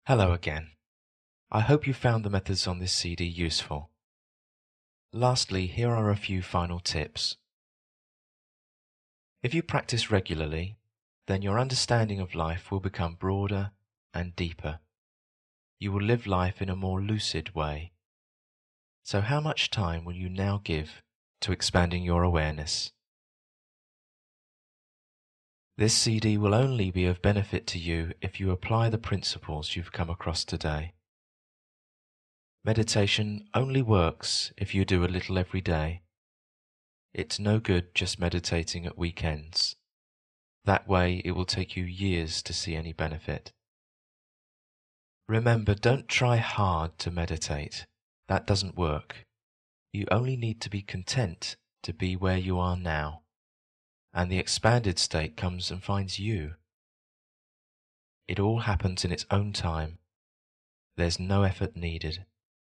Hello again. I hope you found the methods on this CD useful. Lastly, here are a few final tips. If you practice regularly, then your understanding of life will become broader and deeper. You will live life in a more lucid way. So how much time will you now give to expanding your awareness? This CD will only be of benefit to you if you apply the principles you've come across today. Meditation only works if you do a little every day. It's no good just meditating at weekends. That way it will take you years to see any benefit. Remember, don't try hard to meditate. That doesn't work. You only need to be content to be where you are now, and the expanded state comes and finds you. It all happens in its own time. There's no effort needed.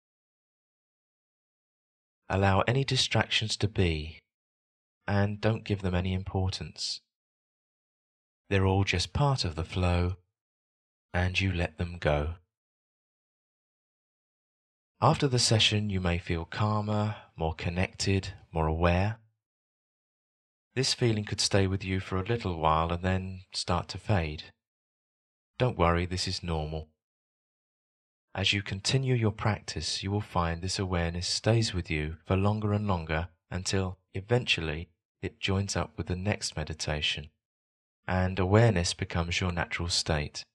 Allow any distractions to be, and don't give them any importance. They're all just part of the flow, and you let them go. After the session, you may feel calmer, more connected, more aware. This feeling could stay with you for a little while and then start to fade. Don't worry, this is normal. As you continue your practice, you will find this awareness stays with you for longer and longer until eventually it joins up with the next meditation, and awareness becomes your natural state.